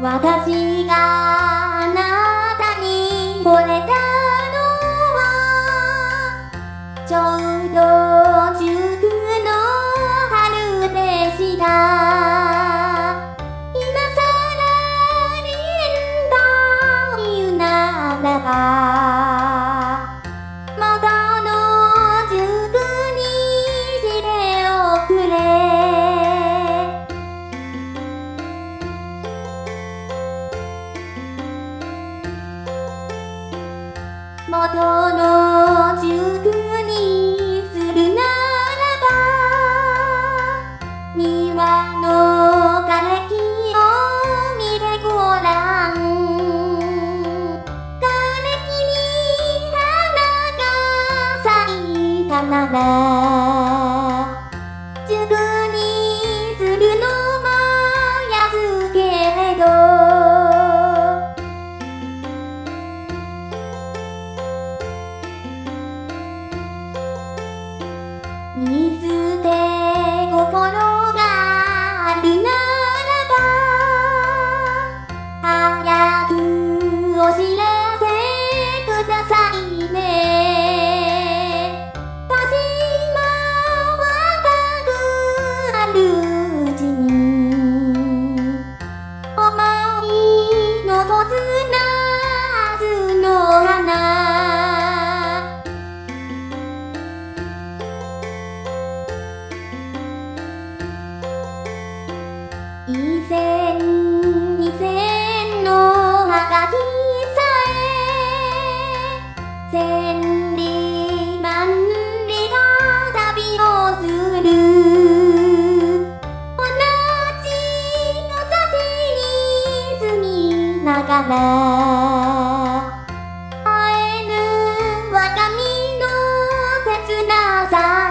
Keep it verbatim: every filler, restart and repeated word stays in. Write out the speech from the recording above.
私があなたに惚れたのはちょうど中空の春でした。今さらに縁というならば元の塾にしておくれ。元の塾にするならば庭の枯れ木を見てごらん。枯れ木に花が咲いたなら塾にするのも安けれど見捨て心があるならば早くお知らせくださいね。年も若くなるうちに思い残す夏の花一千二千のはがきさえ千里万里の旅をする。同じ野崎に住みながら会えぬ若身の切なさ